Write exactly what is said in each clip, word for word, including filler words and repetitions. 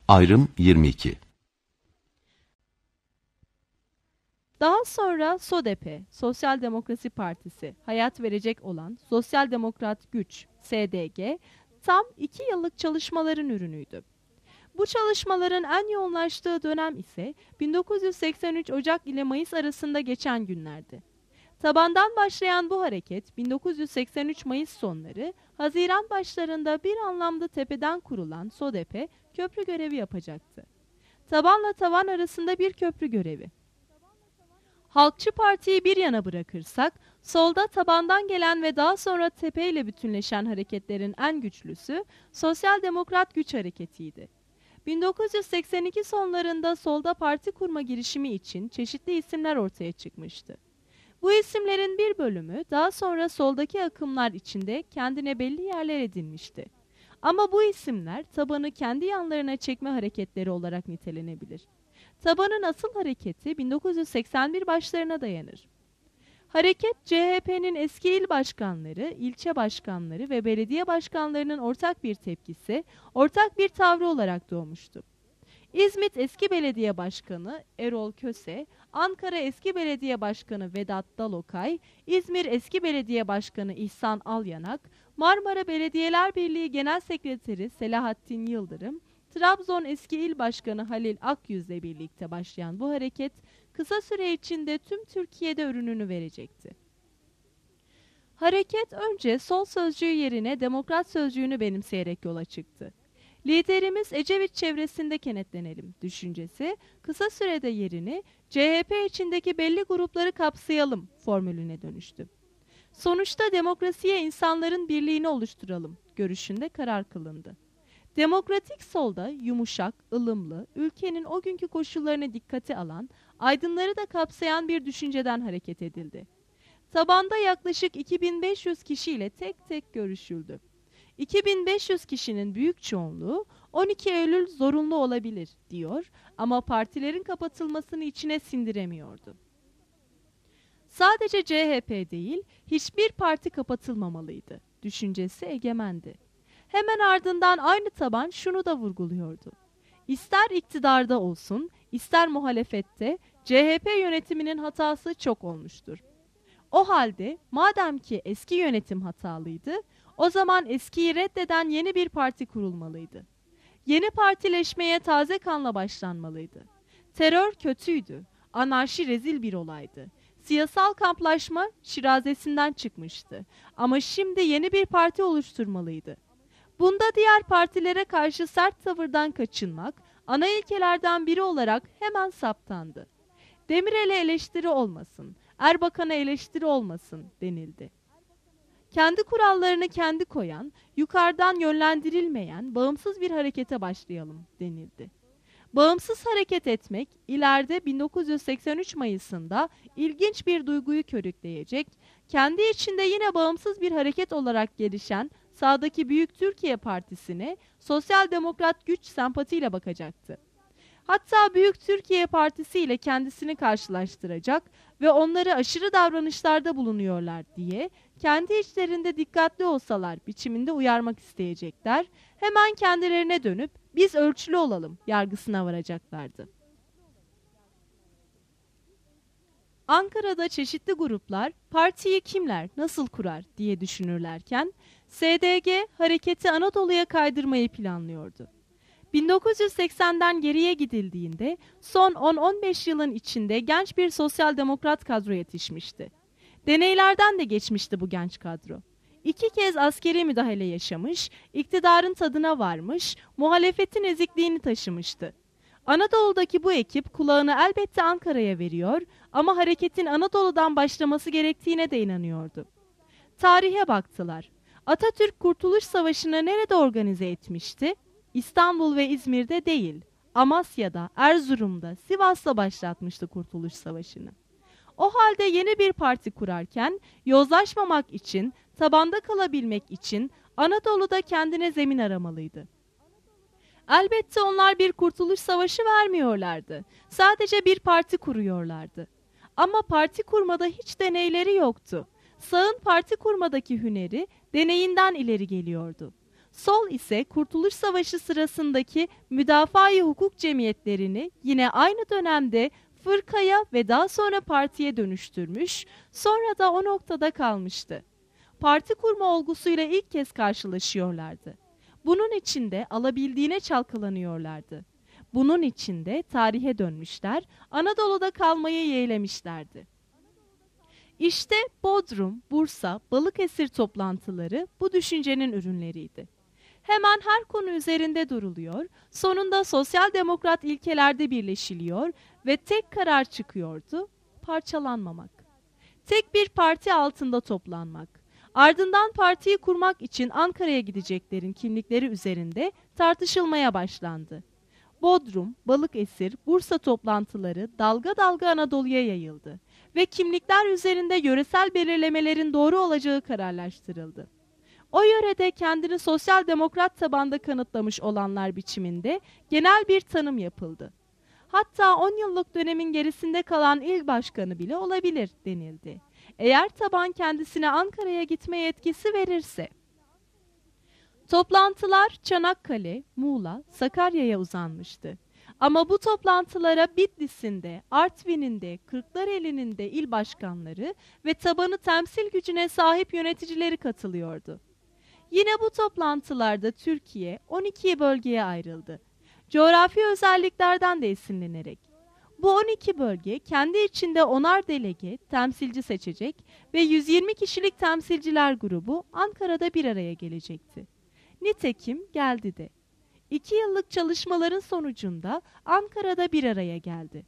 Ayrım yirmi iki. Daha sonra SODEP, Sosyal Demokrasi Partisi, hayat verecek olan Sosyal Demokrat Güç, S D G, tam iki yıllık çalışmaların ürünüydü. Bu çalışmaların en yoğunlaştığı dönem ise bin dokuz yüz seksen üç Ocak ile Mayıs arasında geçen günlerdi. Tabandan başlayan bu hareket bin dokuz yüz seksen üç Mayıs sonları, Haziran başlarında bir anlamda tepeden kurulan SODEP köprü görevi yapacaktı. Tabanla tavan arasında bir köprü görevi. Halkçı Parti'yi bir yana bırakırsak, solda tabandan gelen ve daha sonra tepeyle bütünleşen hareketlerin en güçlüsü Sosyal Demokrat Güç Hareketi'ydi. bin dokuz yüz seksen iki sonlarında solda parti kurma girişimi için çeşitli isimler ortaya çıkmıştı. Bu isimlerin bir bölümü daha sonra soldaki akımlar içinde kendine belli yerler edinmişti. Ama bu isimler tabanı kendi yanlarına çekme hareketleri olarak nitelenebilir. Tabanın asıl hareketi bin dokuz yüz seksen bir başlarına dayanır. Hareket, C H P'nin eski il başkanları, ilçe başkanları ve belediye başkanlarının ortak bir tepkisi, ortak bir tavrı olarak doğmuştu. İzmit eski belediye başkanı Erol Köse, Ankara eski belediye başkanı Vedat Dalokay, İzmir eski belediye başkanı İhsan Alyanak, Marmara Belediyeler Birliği Genel Sekreteri Selahattin Yıldırım, Trabzon eski il başkanı Halil Akyüz'le birlikte başlayan bu hareket, kısa süre içinde tüm Türkiye'de ürününü verecekti. Hareket önce sol sözcüğü yerine demokrat sözcüğünü benimseyerek yola çıktı. Liderimiz Ecevit çevresinde kenetlenelim düşüncesi, kısa sürede yerini C H P içindeki belli grupları kapsayalım formülüne dönüştü. Sonuçta demokrasiye insanların birliğini oluşturalım görüşünde karar kılındı. Demokratik solda yumuşak, ılımlı, ülkenin o günkü koşullarını dikkate alan, aydınları da kapsayan bir düşünceden hareket edildi. Tabanda yaklaşık iki bin beş yüz kişiyle tek tek görüşüldü. iki bin beş yüz kişinin büyük çoğunluğu on iki Eylül zorunlu olabilir diyor ama partilerin kapatılmasını içine sindiremiyordu. Sadece C H P değil, hiçbir parti kapatılmamalıydı düşüncesi egemendi. Hemen ardından aynı taban şunu da vurguluyordu. İster iktidarda olsun, ister muhalefette C H P yönetiminin hatası çok olmuştur. O halde madem ki eski yönetim hatalıydı, o zaman eskiyi reddeden yeni bir parti kurulmalıydı. Yeni partileşmeye taze kanla başlanmalıydı. Terör kötüydü, anarşi rezil bir olaydı. Siyasal kamplaşma şirazesinden çıkmıştı. Ama şimdi yeni bir parti oluşturmalıydı. Bunda diğer partilere karşı sert tavırdan kaçınmak, ana ilkelerden biri olarak hemen saptandı. Demirel'e eleştiri olmasın, Erbakan'a eleştiri olmasın denildi. Kendi kurallarını kendi koyan, yukarıdan yönlendirilmeyen bağımsız bir harekete başlayalım denildi. Bağımsız hareket etmek, ileride bin dokuz yüz seksen üç Mayıs'ında ilginç bir duyguyu körükleyecek, kendi içinde yine bağımsız bir hareket olarak gelişen sağdaki Büyük Türkiye Partisi'ne Sosyal Demokrat Güç sempatiyle bakacaktı. Hatta Büyük Türkiye Partisi ile kendisini karşılaştıracak ve onları aşırı davranışlarda bulunuyorlar diye kendi içlerinde dikkatli olsalar biçiminde uyarmak isteyecekler, hemen kendilerine dönüp biz ölçülü olalım yargısına varacaklardı. Ankara'da çeşitli gruplar partiyi kimler, nasıl kurar diye düşünürlerken S D G hareketi Anadolu'ya kaydırmayı planlıyordu. bin dokuz yüz seksenden geriye gidildiğinde son on on beş yılın içinde genç bir sosyal demokrat kadro yetişmişti. Deneylerden de geçmişti bu genç kadro. İki kez askeri müdahale yaşamış, iktidarın tadına varmış, muhalefetin ezikliğini taşımıştı. Anadolu'daki bu ekip kulağını elbette Ankara'ya veriyor ama hareketin Anadolu'dan başlaması gerektiğine de inanıyordu. Tarihe baktılar. Atatürk Kurtuluş Savaşı'nı nerede organize etmişti? İstanbul ve İzmir'de değil, Amasya'da, Erzurum'da, Sivas'ta başlatmıştı Kurtuluş Savaşı'nı. O halde yeni bir parti kurarken yozlaşmamak için, tabanda kalabilmek için Anadolu'da kendine zemin aramalıydı. Elbette onlar bir kurtuluş savaşı vermiyorlardı. Sadece bir parti kuruyorlardı. Ama parti kurmada hiç deneyleri yoktu. Sağın parti kurmadaki hüneri deneyinden ileri geliyordu. Sol ise Kurtuluş Savaşı sırasındaki müdafaa-i hukuk cemiyetlerini yine aynı dönemde fırkaya ve daha sonra partiye dönüştürmüş, sonra da o noktada kalmıştı. Parti kurma olgusuyla ilk kez karşılaşıyorlardı. Bunun içinde alabildiğine çalkalanıyorlardı. Bunun içinde tarihe dönmüşler, Anadolu'da kalmayı yeğlemişlerdi. İşte Bodrum, Bursa, Balıkesir toplantıları bu düşüncenin ürünleriydi. Hemen her konu üzerinde duruluyor, sonunda sosyal demokrat ilkelerde birleşiliyor ve tek karar çıkıyordu, parçalanmamak. Tek bir parti altında toplanmak. Ardından partiyi kurmak için Ankara'ya gideceklerin kimlikleri üzerinde tartışılmaya başlandı. Bodrum, Balıkesir, Bursa toplantıları dalga dalga Anadolu'ya yayıldı ve kimlikler üzerinde yöresel belirlemelerin doğru olacağı kararlaştırıldı. O yörede kendini sosyal demokrat tabanda kanıtlamış olanlar biçiminde genel bir tanım yapıldı. Hatta on yıllık dönemin gerisinde kalan il başkanı bile olabilir denildi. Eğer taban kendisine Ankara'ya gitme yetkisi verirse. Toplantılar Çanakkale, Muğla, Sakarya'ya uzanmıştı. Ama bu toplantılara Bitlis'in de, Artvin'in de, Kırklareli'nin de il başkanları ve tabanı temsil gücüne sahip yöneticileri katılıyordu. Yine bu toplantılarda Türkiye on iki bölgeye ayrıldı. Coğrafi özelliklerden de esinlenerek. Bu on iki bölge kendi içinde onar delege, temsilci seçecek ve yüz yirmi kişilik temsilciler grubu Ankara'da bir araya gelecekti. Nitekim geldi de. İki yıllık çalışmaların sonucunda Ankara'da bir araya geldi.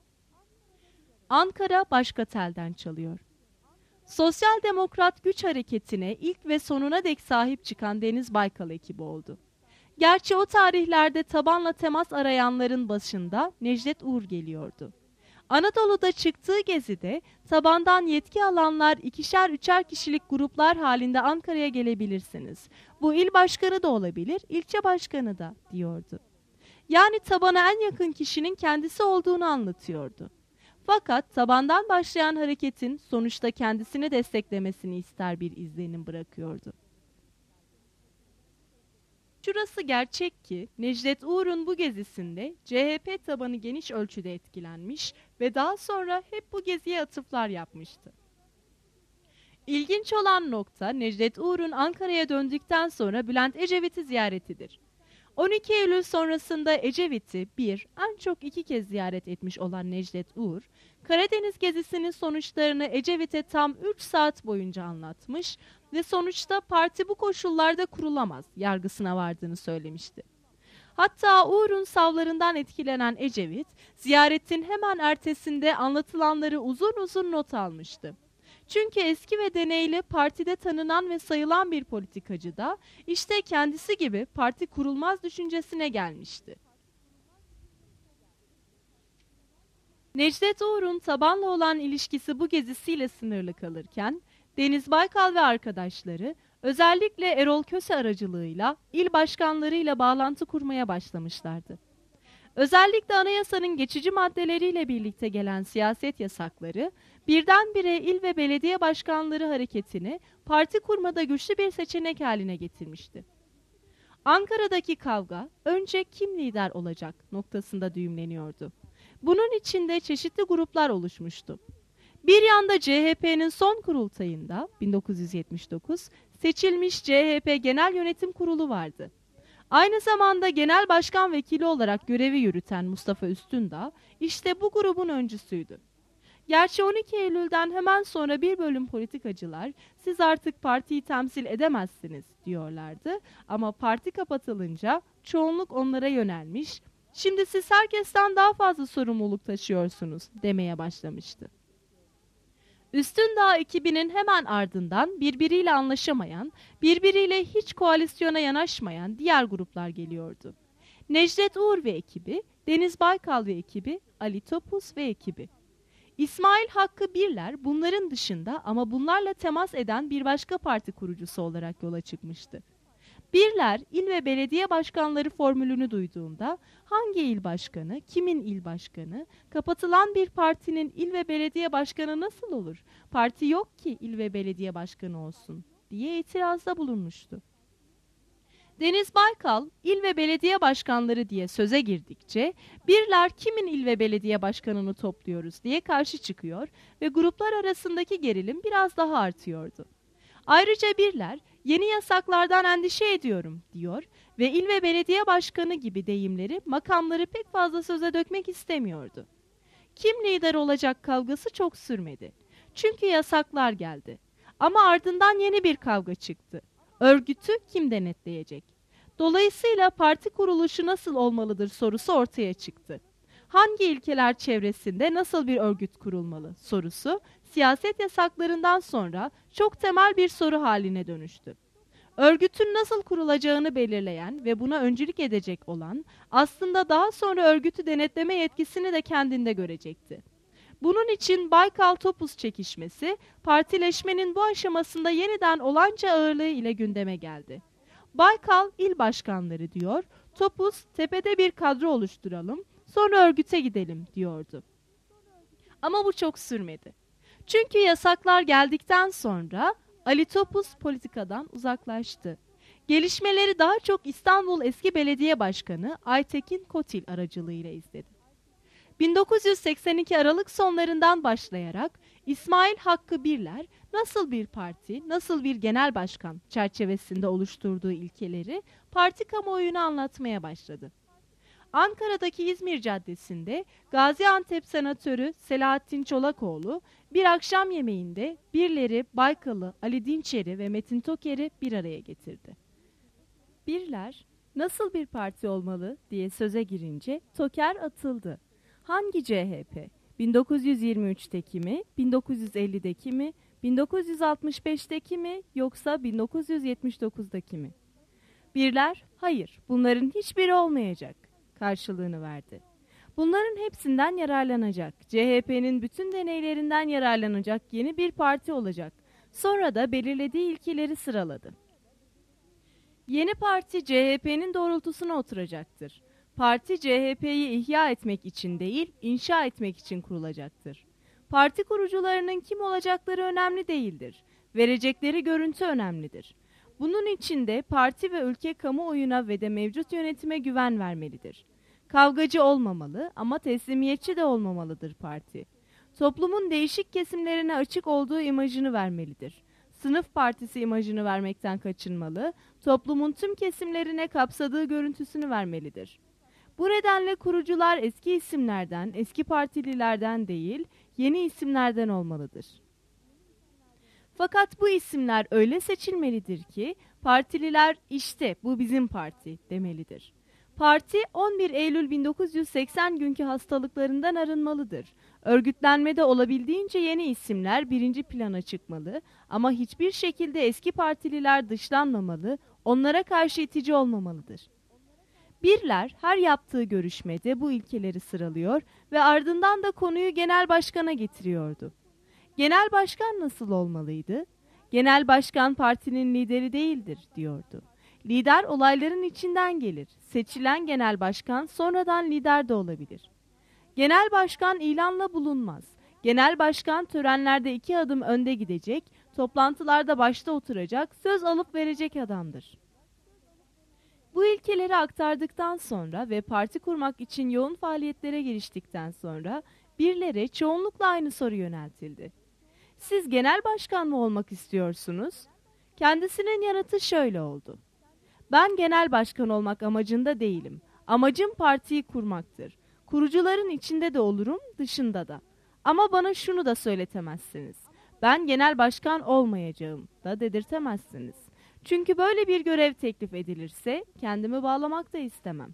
Ankara başka telden çalıyor. Sosyal Demokrat Güç Hareketi'ne ilk ve sonuna dek sahip çıkan Deniz Baykal ekibi oldu. Gerçi o tarihlerde tabanla temas arayanların başında Necdet Uğur geliyordu. Anadolu'da çıktığı gezide tabandan yetki alanlar ikişer üçer kişilik gruplar halinde Ankara'ya gelebilirsiniz. Bu il başkanı da olabilir, ilçe başkanı da diyordu. Yani tabana en yakın kişinin kendisi olduğunu anlatıyordu. Fakat tabandan başlayan hareketin sonuçta kendisini desteklemesini ister bir izlenim bırakıyordu. Şurası gerçek ki Necdet Uğur'un bu gezisinde C H P tabanı geniş ölçüde etkilenmiş ve daha sonra hep bu geziye atıflar yapmıştı. İlginç olan nokta Necdet Uğur'un Ankara'ya döndükten sonra Bülent Ecevit'i ziyaretidir. on iki Eylül sonrasında Ecevit'i bir, en çok iki kez ziyaret etmiş olan Necdet Uğur, Karadeniz gezisinin sonuçlarını Ecevit'e tam üç saat boyunca anlatmış ve sonuçta parti bu koşullarda kurulamaz yargısına vardığını söylemişti. Hatta Uğur'un savlarından etkilenen Ecevit, ziyaretin hemen ertesinde anlatılanları uzun uzun not almıştı. Çünkü eski ve deneyli partide tanınan ve sayılan bir politikacı da işte kendisi gibi parti kurulmaz düşüncesine gelmişti. Necdet Uğur'un tabanla olan ilişkisi bu gezisiyle sınırlı kalırken, Deniz Baykal ve arkadaşları özellikle Erol Köse aracılığıyla il başkanlarıyla bağlantı kurmaya başlamışlardı. Özellikle anayasanın geçici maddeleriyle birlikte gelen siyaset yasakları, birdenbire il ve belediye başkanları hareketini parti kurmada güçlü bir seçenek haline getirmişti. Ankara'daki kavga önce kim lider olacak noktasında düğümleniyordu. Bunun içinde çeşitli gruplar oluşmuştu. Bir yanda C H P'nin son kurultayında bin dokuz yüz yetmiş dokuz seçilmiş C H P Genel Yönetim Kurulu vardı. Aynı zamanda genel başkan vekili olarak görevi yürüten Mustafa Üstündağ işte bu grubun öncüsüydü. Gerçi on iki Eylül'den hemen sonra bir bölüm politikacılar siz artık partiyi temsil edemezsiniz diyorlardı ama parti kapatılınca çoğunluk onlara yönelmiş, şimdi siz herkesten daha fazla sorumluluk taşıyorsunuz demeye başlamıştı. Üstündağ ekibinin hemen ardından birbiriyle anlaşamayan, birbiriyle hiç koalisyona yanaşmayan diğer gruplar geliyordu. Necdet Uğur ve ekibi, Deniz Baykal ve ekibi, Ali Topuz ve ekibi. İsmail Hakkı Birler bunların dışında ama bunlarla temas eden bir başka parti kurucusu olarak yola çıkmıştı. Birler, il ve belediye başkanları formülünü duyduğunda hangi il başkanı, kimin il başkanı, kapatılan bir partinin il ve belediye başkanı nasıl olur? Parti yok ki il ve belediye başkanı olsun diye itirazda bulunmuştu. Deniz Baykal, il ve belediye başkanları diye söze girdikçe, birler kimin il ve belediye başkanını topluyoruz diye karşı çıkıyor ve gruplar arasındaki gerilim biraz daha artıyordu. Ayrıca birler, yeni yasaklardan endişe ediyorum diyor ve il ve belediye başkanı gibi deyimleri, makamları pek fazla söze dökmek istemiyordu. Kim lider olacak kavgası çok sürmedi. Çünkü yasaklar geldi. Ama ardından yeni bir kavga çıktı. Örgütü kim denetleyecek? Dolayısıyla parti kuruluşu nasıl olmalıdır sorusu ortaya çıktı. Hangi ilkeler çevresinde nasıl bir örgüt kurulmalı sorusu, siyaset yasaklarından sonra çok temel bir soru haline dönüştü. Örgütün nasıl kurulacağını belirleyen ve buna öncülük edecek olan, aslında daha sonra örgütü denetleme yetkisini de kendinde görecekti. Bunun için Baykal-Topuz çekişmesi, partileşmenin bu aşamasında yeniden olanca ağırlığı ile gündeme geldi. Baykal il başkanları diyor, Topuz tepede bir kadro oluşturalım, sonra örgüte gidelim diyordu. Ama bu çok sürmedi. Çünkü yasaklar geldikten sonra Ali Topuz politikadan uzaklaştı. Gelişmeleri daha çok İstanbul Eski Belediye Başkanı Aytekin Kotil aracılığıyla izledi. bin dokuz yüz seksen iki Aralık sonlarından başlayarak İsmail Hakkı Birler nasıl bir parti, nasıl bir genel başkan çerçevesinde oluşturduğu ilkeleri parti kamuoyuna anlatmaya başladı. Ankara'daki İzmir Caddesi'nde Gaziantep senatörü Selahattin Çolakoğlu bir akşam yemeğinde Birler'i, Baykal'ı, Ali Dinçer'i ve Metin Toker'i bir araya getirdi. Birler nasıl bir parti olmalı diye söze girince Toker atıldı. Hangi C H P? bin dokuz yüz yirmi üçteki mi, bin dokuz yüz ellideki mi, bin dokuz yüz altmış beşteki mi yoksa bin dokuz yüz yetmiş dokuzdaki mi? Birler, hayır bunların hiçbiri olmayacak karşılığını verdi. Bunların hepsinden yararlanacak, C H P'nin bütün deneylerinden yararlanacak yeni bir parti olacak. Sonra da belirlediği ilkeleri sıraladı. Yeni parti C H P'nin doğrultusuna oturacaktır. Parti C H P'yi ihya etmek için değil, inşa etmek için kurulacaktır. Parti kurucularının kim olacakları önemli değildir. Verecekleri görüntü önemlidir. Bunun için de parti ve ülke kamuoyuna ve de mevcut yönetime güven vermelidir. Kavgacı olmamalı ama teslimiyetçi de olmamalıdır parti. Toplumun değişik kesimlerine açık olduğu imajını vermelidir. Sınıf partisi imajını vermekten kaçınmalı, toplumun tüm kesimlerine kapsadığı görüntüsünü vermelidir. Bu nedenle kurucular eski isimlerden, eski partililerden değil, yeni isimlerden olmalıdır. Fakat bu isimler öyle seçilmelidir ki, partililer işte bu bizim parti demelidir. Parti on bir Eylül bin dokuz yüz seksen günkü hastalıklarından arınmalıdır. Örgütlenmede olabildiğince yeni isimler birinci plana çıkmalı ama hiçbir şekilde eski partililer dışlanmamalı, onlara karşı itici olmamalıdır. Birler her yaptığı görüşmede bu ilkeleri sıralıyor ve ardından da konuyu genel başkana getiriyordu. Genel başkan nasıl olmalıydı? Genel başkan partinin lideri değildir diyordu. Lider olayların içinden gelir. Seçilen genel başkan sonradan lider de olabilir. Genel başkan ilanla bulunmaz. Genel başkan törenlerde iki adım önde gidecek, toplantılarda başta oturacak, söz alıp verecek adamdır. Bu ilkeleri aktardıktan sonra ve parti kurmak için yoğun faaliyetlere giriştikten sonra birlere çoğunlukla aynı soru yöneltildi. Siz genel başkan mı olmak istiyorsunuz? Kendisinin yanıtı şöyle oldu. Ben genel başkan olmak amacında değilim. Amacım partiyi kurmaktır. Kurucuların içinde de olurum, dışında da. Ama bana şunu da söyletemezsiniz. Ben genel başkan olmayacağım da dedirtemezsiniz. Çünkü böyle bir görev teklif edilirse kendimi bağlamak da istemem.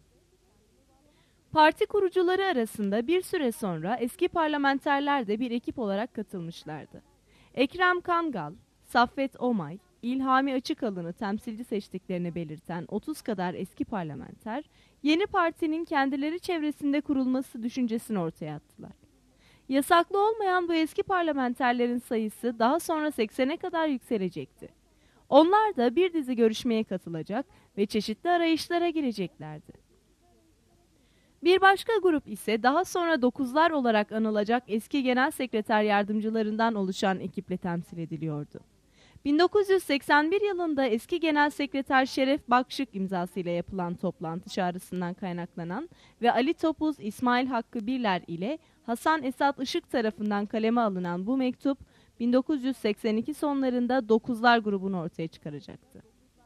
Parti kurucuları arasında bir süre sonra eski parlamenterler de bir ekip olarak katılmışlardı. Ekrem Kangal, Saffet Omay, İlhami Açıkalın'ı temsilci seçtiklerini belirten otuz kadar eski parlamenter, yeni partinin kendileri çevresinde kurulması düşüncesini ortaya attılar. Yasaklı olmayan bu eski parlamenterlerin sayısı daha sonra seksene kadar yükselecekti. Onlar da bir dizi görüşmeye katılacak ve çeşitli arayışlara gireceklerdi. Bir başka grup ise daha sonra dokuzlar olarak anılacak eski genel sekreter yardımcılarından oluşan ekiple temsil ediliyordu. bin dokuz yüz seksen bir yılında eski Genel Sekreter Şeref Bakşık imzasıyla yapılan toplantı çağrısından kaynaklanan ve Ali Topuz, İsmail Hakkı Birler ile Hasan Esat Işık tarafından kaleme alınan bu mektup, bin dokuz yüz seksen iki sonlarında Dokuzlar grubunu ortaya çıkaracaktı.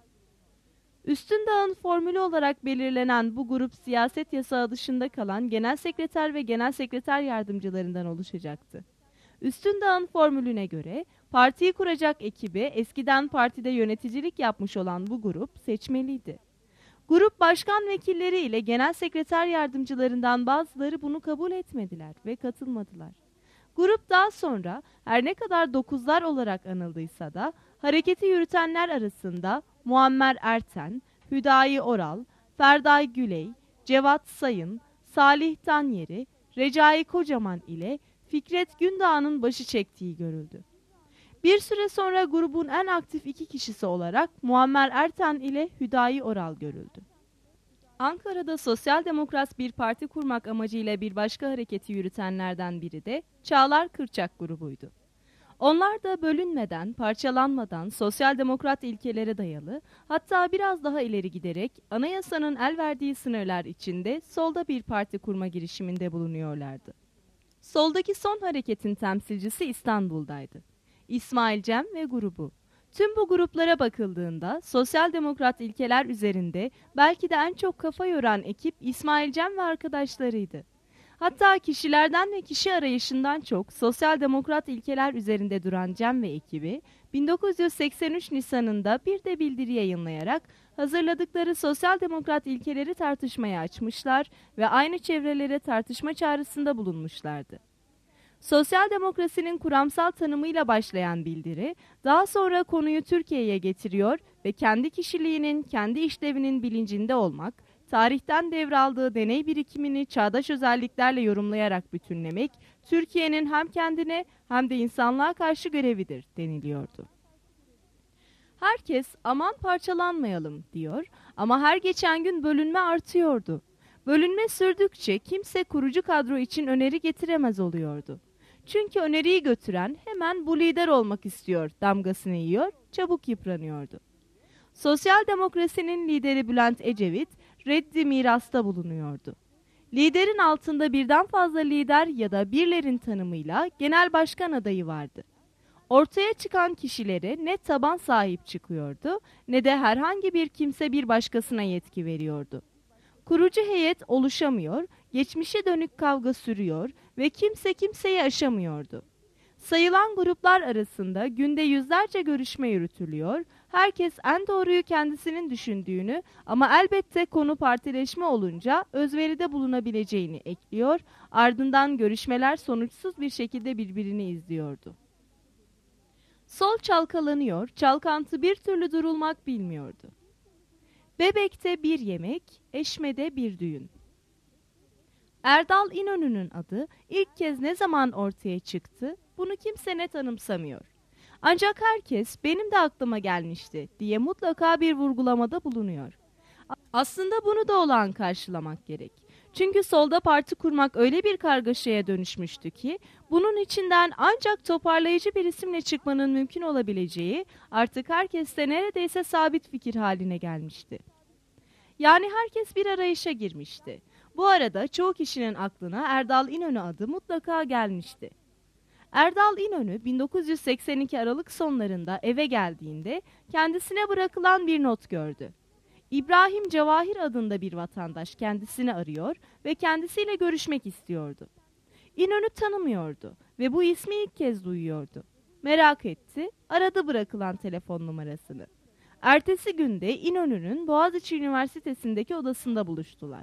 Üstündağ'ın formülü olarak belirlenen bu grup siyaset yasağı dışında kalan genel sekreter ve genel sekreter yardımcılarından oluşacaktı. Üstündağ'ın formülüne göre partiyi kuracak ekibi eskiden partide yöneticilik yapmış olan bu grup seçmeliydi. Grup başkan vekilleri ile genel sekreter yardımcılarından bazıları bunu kabul etmediler ve katılmadılar. Grup daha sonra her ne kadar dokuzlar olarak anıldıysa da hareketi yürütenler arasında Muammer Erten, Hüdayi Oral, Ferday Güley, Cevat Sayın, Salih Tanyeri, Recai Kocaman ile Fikret Gündağ'ın başı çektiği görüldü. Bir süre sonra grubun en aktif iki kişisi olarak Muammer Erten ile Hüdayi Oral görüldü. Ankara'da sosyal demokrat bir parti kurmak amacıyla bir başka hareketi yürütenlerden biri de Çağlar Kırçak grubuydu. Onlar da bölünmeden, parçalanmadan sosyal demokrat ilkelere dayalı, hatta biraz daha ileri giderek anayasanın el verdiği sınırlar içinde solda bir parti kurma girişiminde bulunuyorlardı. Soldaki son hareketin temsilcisi İstanbul'daydı. İsmail Cem ve grubu. Tüm bu gruplara bakıldığında sosyal demokrat ilkeler üzerinde belki de en çok kafa yoran ekip İsmail Cem ve arkadaşlarıydı. Hatta kişilerden ve kişi arayışından çok sosyal demokrat ilkeler üzerinde duran Cem ve ekibi bin dokuz yüz seksen üç Nisan'ında bir de bildiri yayınlayarak hazırladıkları sosyal demokrat ilkeleri tartışmaya açmışlar ve aynı çevrelere tartışma çağrısında bulunmuşlardı. Sosyal demokrasinin kuramsal tanımıyla başlayan bildiri, daha sonra konuyu Türkiye'ye getiriyor ve kendi kişiliğinin, kendi işlevinin bilincinde olmak, tarihten devraldığı deney birikimini çağdaş özelliklerle yorumlayarak bütünlemek, Türkiye'nin hem kendine hem de insanlığa karşı görevidir deniliyordu. Herkes aman parçalanmayalım diyor ama her geçen gün bölünme artıyordu. Bölünme sürdükçe kimse kurucu kadro için öneri getiremez oluyordu. Çünkü öneriyi götüren hemen bu lider olmak istiyor damgasını yiyor, çabuk yıpranıyordu. Sosyal demokrasinin lideri Bülent Ecevit, reddi mirasta bulunuyordu. Liderin altında birden fazla lider ya da birlerin tanımıyla genel başkan adayı vardı. Ortaya çıkan kişilere ne taban sahip çıkıyordu ne de herhangi bir kimse bir başkasına yetki veriyordu. Kurucu heyet oluşamıyor, geçmişe dönük kavga sürüyor ve kimse kimseyi aşamıyordu. Sayılan gruplar arasında günde yüzlerce görüşme yürütülüyor, herkes en doğruyu kendisinin düşündüğünü ama elbette konu partileşme olunca özveride bulunabileceğini ekliyor, ardından görüşmeler sonuçsuz bir şekilde birbirini izliyordu. Sol çalkalanıyor, çalkantı bir türlü durulmak bilmiyordu. Bebek'te bir yemek, Eşme'de bir düğün. Erdal İnönü'nün adı ilk kez ne zaman ortaya çıktı, bunu kimse net anımsamıyor. Ancak herkes benim de aklıma gelmişti diye mutlaka bir vurgulamada bulunuyor. Aslında bunu da olağan karşılamak gerek. Çünkü solda parti kurmak öyle bir kargaşaya dönüşmüştü ki bunun içinden ancak toparlayıcı bir isimle çıkmanın mümkün olabileceği artık herkeste neredeyse sabit fikir haline gelmişti. Yani herkes bir arayışa girmişti. Bu arada çoğu kişinin aklına Erdal İnönü adı mutlaka gelmişti. Erdal İnönü bin dokuz yüz seksen iki Aralık sonlarında eve geldiğinde kendisine bırakılan bir not gördü. İbrahim Cevahir adında bir vatandaş kendisini arıyor ve kendisiyle görüşmek istiyordu. İnönü tanımıyordu ve bu ismi ilk kez duyuyordu. Merak etti, aradı bırakılan telefon numarasını. Ertesi günde İnönü'nün Boğaziçi Üniversitesi'ndeki odasında buluştular.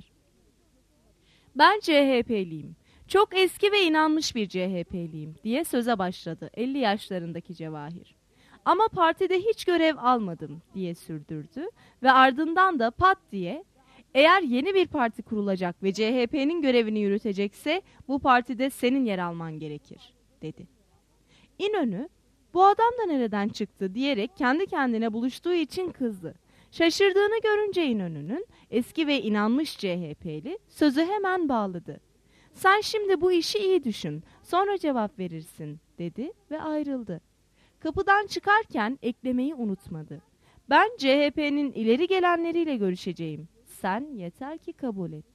Ben C H P'liyim. Çok eski ve inanmış bir C H P'liyim diye söze başladı elli yaşlarındaki Cevahir. Ama partide hiç görev almadım diye sürdürdü ve ardından da pat diye eğer yeni bir parti kurulacak ve C H P'nin görevini yürütecekse bu partide senin yer alman gerekir dedi. İnönü bu adam da nereden çıktı diyerek kendi kendine buluştuğu için kızdı. Şaşırdığını görünce İnönü'nün eski ve inanmış C H P'li sözü hemen bağladı. Sen şimdi bu işi iyi düşün, sonra cevap verirsin dedi ve ayrıldı. Kapıdan çıkarken eklemeyi unutmadı. Ben C H P'nin ileri gelenleriyle görüşeceğim. Sen yeter ki kabul et.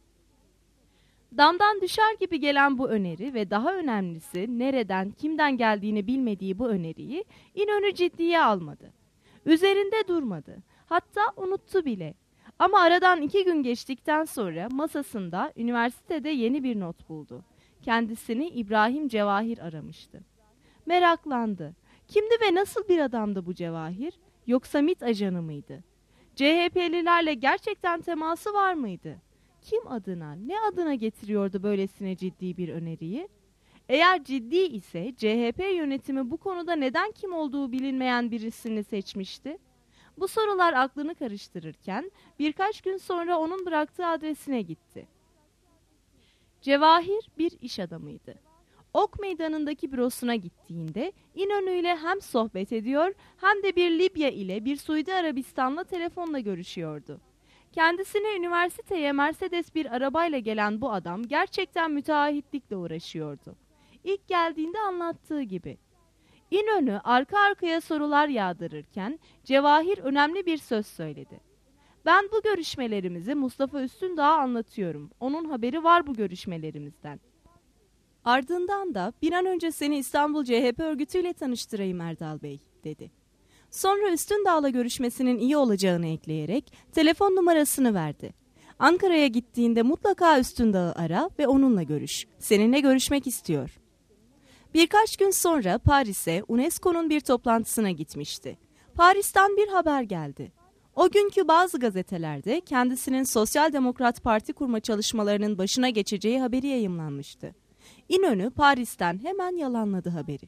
Damdan düşer gibi gelen bu öneri ve daha önemlisi nereden, kimden geldiğini bilmediği bu öneriyi İnönü ciddiye almadı. Üzerinde durmadı. Hatta unuttu bile. Ama aradan iki gün geçtikten sonra masasında üniversitede yeni bir not buldu. Kendisini İbrahim Cevahir aramıştı. Meraklandı. Kimdi ve nasıl bir adamdı bu Cevahir? Yoksa MİT ajanı mıydı? C H P'lilerle gerçekten teması var mıydı? Kim adına, ne adına getiriyordu böylesine ciddi bir öneriyi? Eğer ciddi ise C H P yönetimi bu konuda neden kim olduğu bilinmeyen birisini seçmişti? Bu sorular aklını karıştırırken birkaç gün sonra onun bıraktığı adresine gitti. Cevahir bir iş adamıydı. Ok Meydanı'ndaki bürosuna gittiğinde İnönü ile hem sohbet ediyor hem de bir Libya ile bir Suudi Arabistan'la telefonla görüşüyordu. Kendisine üniversiteye Mercedes bir arabayla gelen bu adam gerçekten müteahhitlikle uğraşıyordu. İlk geldiğinde anlattığı gibi. İnönü arka arkaya sorular yağdırırken Cevahir önemli bir söz söyledi. Ben bu görüşmelerimizi Mustafa Üstündağ'a anlatıyorum. Onun haberi var bu görüşmelerimizden. Ardından da bir an önce seni İstanbul C H P örgütüyle tanıştırayım Erdal Bey, dedi. Sonra Üstündağ'la görüşmesinin iyi olacağını ekleyerek telefon numarasını verdi. Ankara'ya gittiğinde mutlaka Üstündağ'ı ara ve onunla görüş. Seninle görüşmek istiyor. Birkaç gün sonra Paris'e UNESCO'nun bir toplantısına gitmişti. Paris'ten bir haber geldi. O günkü bazı gazetelerde kendisinin Sosyal Demokrat Parti kurma çalışmalarının başına geçeceği haberi yayımlanmıştı. İnönü Paris'ten hemen yalanladı haberi.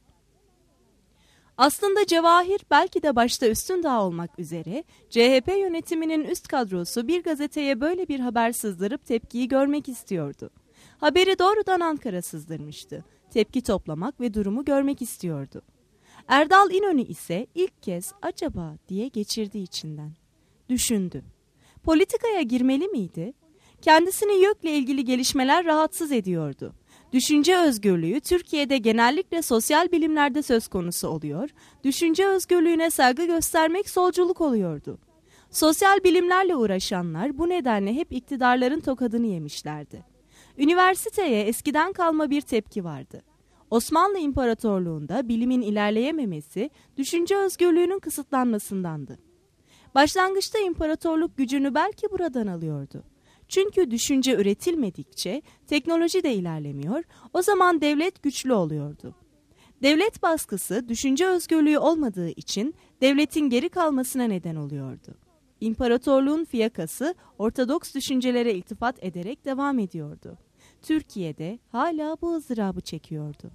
Aslında Cevahir belki de başta Üstündağ olmak üzere C H P yönetiminin üst kadrosu bir gazeteye böyle bir haber sızdırıp tepkiyi görmek istiyordu. Haberi doğrudan Ankara sızdırmıştı. Tepki toplamak ve durumu görmek istiyordu. Erdal İnönü ise ilk kez acaba diye geçirdi içinden. Düşündü. Politikaya girmeli miydi? Kendisini YÖK'le ilgili gelişmeler rahatsız ediyordu. Düşünce özgürlüğü Türkiye'de genellikle sosyal bilimlerde söz konusu oluyor, düşünce özgürlüğüne saygı göstermek solculuk oluyordu. Sosyal bilimlerle uğraşanlar bu nedenle hep iktidarların tokadını yemişlerdi. Üniversiteye eskiden kalma bir tepki vardı. Osmanlı İmparatorluğu'nda bilimin ilerleyememesi, düşünce özgürlüğünün kısıtlanmasındandı. Başlangıçta imparatorluk gücünü belki buradan alıyordu. Çünkü düşünce üretilmedikçe teknoloji de ilerlemiyor, o zaman devlet güçlü oluyordu. Devlet baskısı düşünce özgürlüğü olmadığı için devletin geri kalmasına neden oluyordu. İmparatorluğun fiyakası Ortodoks düşüncelere iltifat ederek devam ediyordu. Türkiye'de hala bu ızdırabı çekiyordu.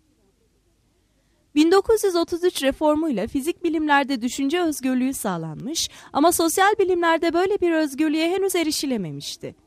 bin dokuz yüz otuz üç reformuyla fizik bilimlerde düşünce özgürlüğü sağlanmış ama sosyal bilimlerde böyle bir özgürlüğe henüz erişilememişti.